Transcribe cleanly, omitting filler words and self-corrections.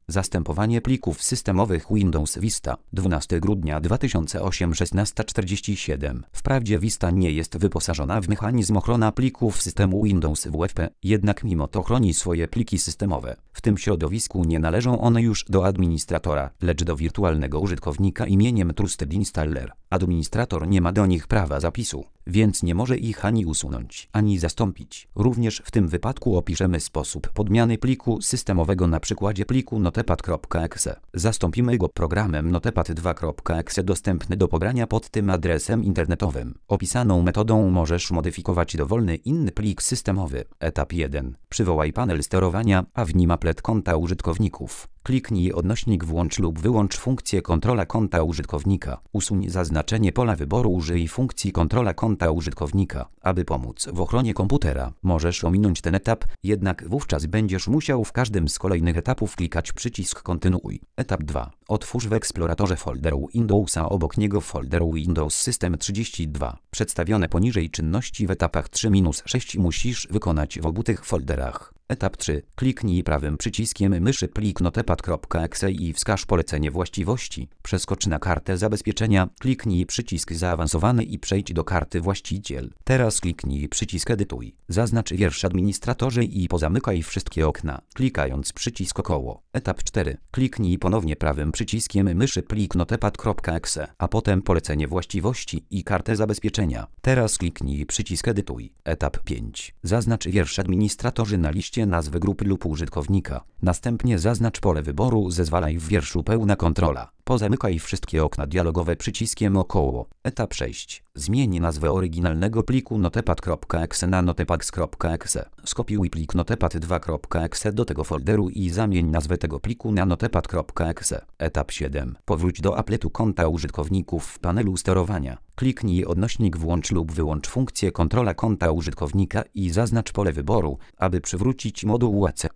Zastępowanie plików systemowych Windows Vista. 12 grudnia 2008 16:47. Wprawdzie Vista nie jest wyposażona w mechanizm ochrona plików systemu Windows WFP, jednak mimo to chroni swoje pliki systemowe. W tym środowisku nie należą one już do administratora, lecz do wirtualnego użytkownika imieniem Trusted Installer. Administrator nie ma do nich prawa zapisu, więc nie może ich ani usunąć, ani zastąpić. Również w tym wypadku opiszemy sposób podmiany pliku systemowego na przykładzie pliku notepad.exe. Zastąpimy go programem notepad2.exe dostępny do pobrania pod tym adresem internetowym. Opisaną metodą możesz modyfikować dowolny inny plik systemowy. Etap 1. Przywołaj panel sterowania, a w nim aplet konta użytkowników. Kliknij odnośnik włącz lub wyłącz funkcję kontrola konta użytkownika. Usuń zaznaczenie pola wyboru, użyj funkcji kontrola konta użytkownika. Aby pomóc w ochronie komputera, możesz ominąć ten etap, jednak wówczas będziesz musiał w każdym z kolejnych etapów klikać przycisk kontynuuj. Etap 2. Otwórz w eksploratorze folder Windowsa, obok niego folder Windows System 32. Przedstawione poniżej czynności w etapach 3-6 musisz wykonać w obu tych folderach. Etap 3. Kliknij prawym przyciskiem myszy plik notepad.exe i wskaż polecenie właściwości. Przeskocz na kartę zabezpieczenia, kliknij przycisk zaawansowany i przejdź do karty właściciel. Teraz kliknij przycisk edytuj. Zaznacz wiersz administratorzy i pozamykaj wszystkie okna, klikając przycisk około. Etap 4. Kliknij ponownie prawym przyciskiem myszy plik notepad.exe, a potem polecenie właściwości i kartę zabezpieczenia. Teraz kliknij przycisk edytuj. Etap 5. Zaznacz wiersz administratorzy na liście nazwy grupy lub użytkownika. Następnie zaznacz pole wyboru zezwalaj w wierszu pełna kontrola. Pozamykaj wszystkie okna dialogowe przyciskiem około. Etap 6. Zmień nazwę oryginalnego pliku notepad.exe na notepads.exe. Skopiuj plik notepad2.exe do tego folderu i zamień nazwę tego pliku na notepad.exe. Etap 7. Powróć do apletu konta użytkowników w panelu sterowania. Kliknij odnośnik włącz lub wyłącz funkcję kontrola konta użytkownika i zaznacz pole wyboru, aby przywrócić moduł AC.